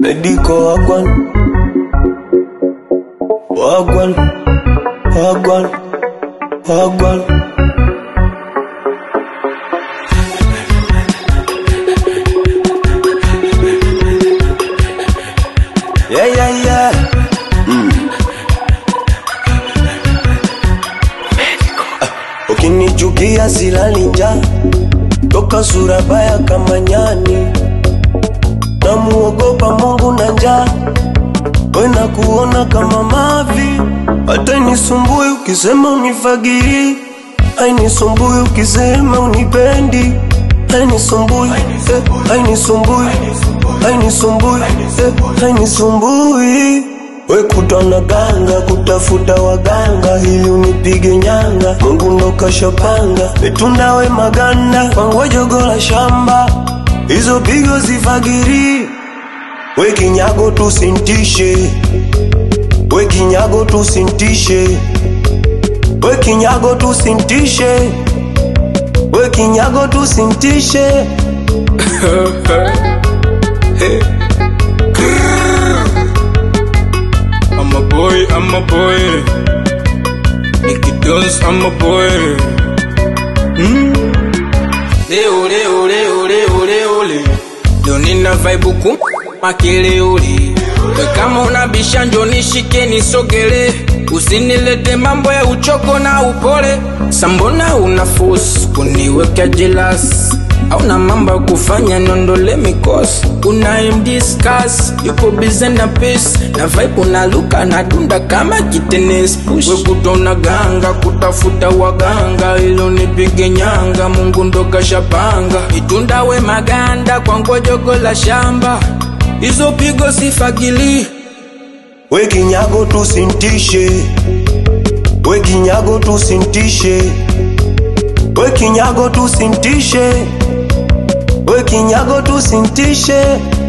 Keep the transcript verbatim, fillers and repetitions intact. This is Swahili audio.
Medico wagwan, wagwan, wagwan, wagwan. Yeah, yeah, yeah. Mm. Uh, ukinichukia silali njaa, toka Surabaya kama nyani. Namuogopa Mungu na njaa, wena kuona kama mavi. Hata nisumbui ukisema unifagiri, hainisumbui ukisema unipendi. Hainisumbui, eh, hainisumbui, hainisumbui, eh, hainisumbui. We kutana ganga, kutafuta waganga ili unipige nyanga. Mungu ndo kashapanga, metunda we maganda, pango jogo la shamba. Hizo pigo zifagiri, we kinyago tusintishe. We kinyago tusintishe. We kinyago tusintishe. We kinyago tusintishe. Hey. I'm a boy, I'm a boy. Nicky Jones, I'm a boy. Mm. Leo, leo, leo, leo, leo, leo. Leo nina vibe kum makele uli. We kama unabisha njo nishike nisogele. Usinilete mambo ya uchoko na upole. Sambona una force kuniweka jealous. Hauna mambo kufanya nondole mikosi. Una him discuss, yupo busy na peace. Na vibe unaluka na dunda kama kitenesi push. We kutona ganga, kutafuta waganga ilo nipige nyanga, Mungu ndo kashapanga. Itunda we maganda, kwa ngojogo la shamba. Hizo pigo sifagili. We kinyago tusintishe. We kinyago tusintishe. We kinyago tusintishe. We kinyago tusintishe.